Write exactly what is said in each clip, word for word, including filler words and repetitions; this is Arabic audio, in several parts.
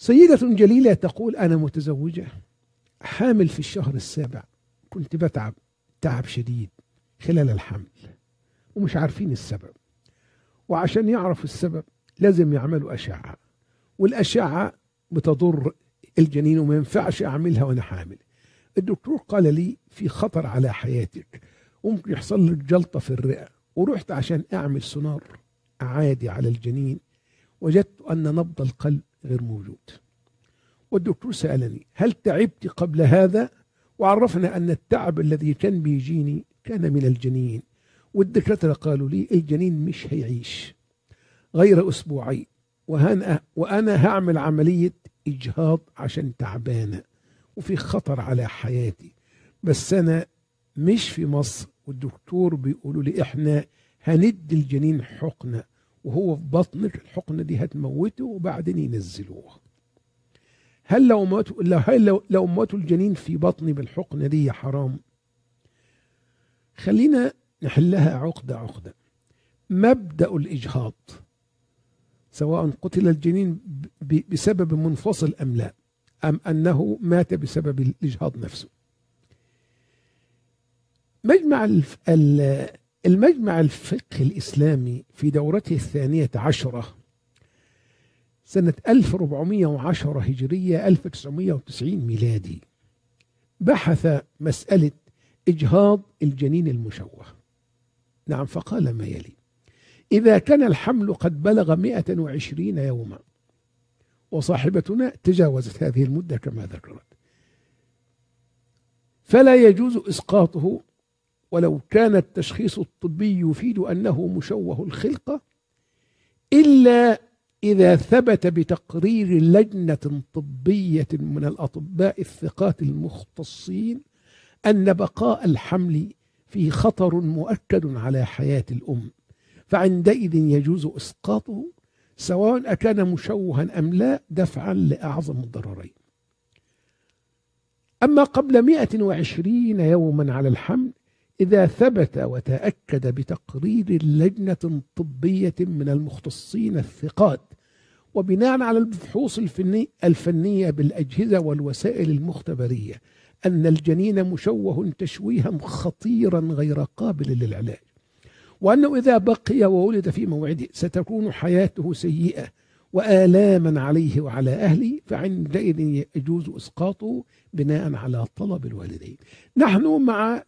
سيدة جليلة تقول: أنا متزوجة حامل في الشهر السابع، كنت بتعب تعب شديد خلال الحمل ومش عارفين السبب، وعشان يعرف السبب لازم يعملوا أشعة، والأشعة بتضر الجنين وما ينفعش أعملها وأنا حامل. الدكتور قال لي: في خطر على حياتك، ممكن يحصل لك جلطة في الرئة. ورحت عشان أعمل سونار عادي على الجنين، وجدت أن نبض القلب غير موجود. والدكتور سألني: هل تعبت قبل هذا؟ وعرفنا أن التعب الذي كان بيجيني كان من الجنين، والدكاترة قالوا لي الجنين مش هيعيش غير أسبوعين، وأنا وأنا هعمل عملية إجهاض عشان تعبانة وفي خطر على حياتي، بس أنا مش في مصر، والدكتور بيقولوا لي إحنا هندي الجنين حقنة وهو في بطنك، الحقنة دي هتموته وبعدين ينزلوه. هل لو ماتوا لو هل لو, لو ماتوا الجنين في بطني بالحقنة دي حرام؟ خلينا نحلها عقدة عقدة. مبدأ الإجهاض، سواء قتل الجنين بسبب منفصل أم لا، أم أنه مات بسبب الإجهاض نفسه، مجمع المجمع الفقهي الإسلامي في دورته الثانية عشرة سنة ألف وأربعمائة وعشرة هجرية ألف وتسعمائة وتسعين ميلادي بحث مسألة إجهاض الجنين المشوه. نعم، فقال ما يلي: إذا كان الحمل قد بلغ مئة وعشرين يوما، وصاحبتنا تجاوزت هذه المدة كما ذكرت، فلا يجوز إسقاطه ولو كان التشخيص الطبي يفيد أنه مشوه الخلقة، إلا إذا ثبت بتقرير لجنة طبية من الأطباء الثقات المختصين أن بقاء الحمل فيه خطر مؤكد على حياة الأم، فعندئذ يجوز إسقاطه سواء أكان مشوها أم لا، دفعا لأعظم الضررين. أما قبل مئة وعشرين يوما على الحمل، إذا ثبت وتأكد بتقرير لجنة طبية من المختصين الثقات وبناء على البحوث الفني الفنية بالأجهزة والوسائل المختبرية أن الجنين مشوه تشويها خطيرا غير قابل للعلاج، وأنه إذا بقي وولد في موعده ستكون حياته سيئة وآلاما عليه وعلى أهله، فعندئذ يجوز إسقاطه بناء على طلب الوالدين. نحن مع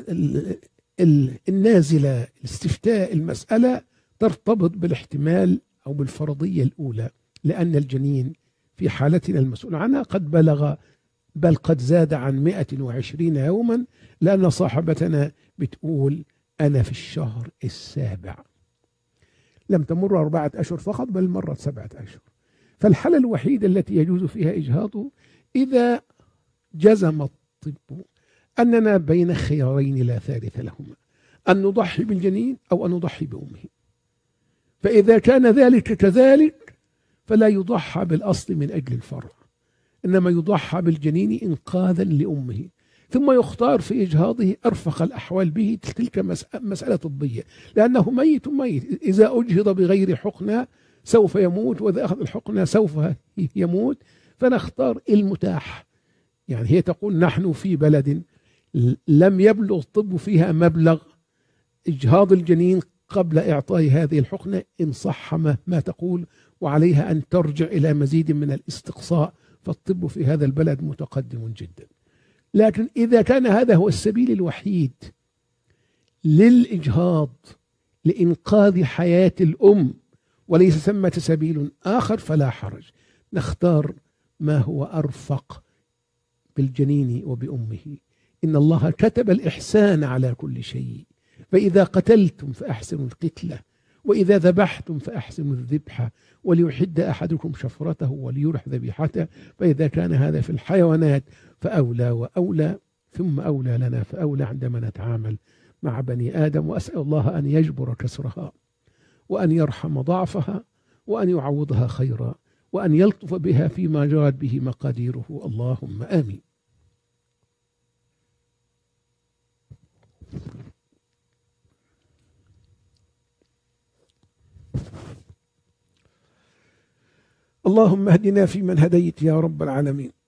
النازلة الاستفتاء، المسألة ترتبط بالاحتمال أو بالفرضية الأولى، لأن الجنين في حالتنا المسؤول عنها قد بلغ بل قد زاد عن مئة وعشرين يوما، لأن صاحبتنا بتقول: أنا في الشهر السابع، لم تمر أربعة أشهر فقط بل مرت سبعة أشهر. فالحالة الوحيدة التي يجوز فيها إجهاضه إذا جزم الطب أننا بين خيارين لا ثالث لهما، أن نضحي بالجنين أو أن نضحي بأمه. فإذا كان ذلك كذلك فلا يضحى بالأصل من أجل الفرع، إنما يضحى بالجنين إنقاذا لأمه، ثم يختار في إجهاضه أرفق الأحوال به. تلك مسألة طبية، لأنه ميت ميت، إذا أجهض بغير حقنة سوف يموت، وإذا أخذ الحقنة سوف يموت، فنختار المتاح. يعني هي تقول: نحن في بلد لم يبلغ الطب فيها مبلغ إجهاض الجنين قبل إعطاء هذه الحقنة، إن صح ما تقول، وعليها أن ترجع إلى مزيد من الاستقصاء، فالطب في هذا البلد متقدم جدا. لكن إذا كان هذا هو السبيل الوحيد للإجهاض لإنقاذ حياة الأم وليس ثمة سبيل آخر فلا حرج، نختار ما هو أرفق بالجنين وبأمه. إن الله كتب الإحسان على كل شيء، فإذا قتلتم فأحسنوا القتلة، وإذا ذبحتم فأحسنوا الذبحة، وليحد أحدكم شفرته وليرح ذبيحته، فإذا كان هذا في الحيوانات فأولى وأولى، ثم أولى لنا فأولى عندما نتعامل مع بني آدم. وأسأل الله أن يجبر كسرها، وأن يرحم ضعفها، وأن يعوضها خيرا، وأن يلطف بها فيما جرت به مقاديره، اللهم آمين. اللهم اهدنا فيمن هديت يا رب العالمين،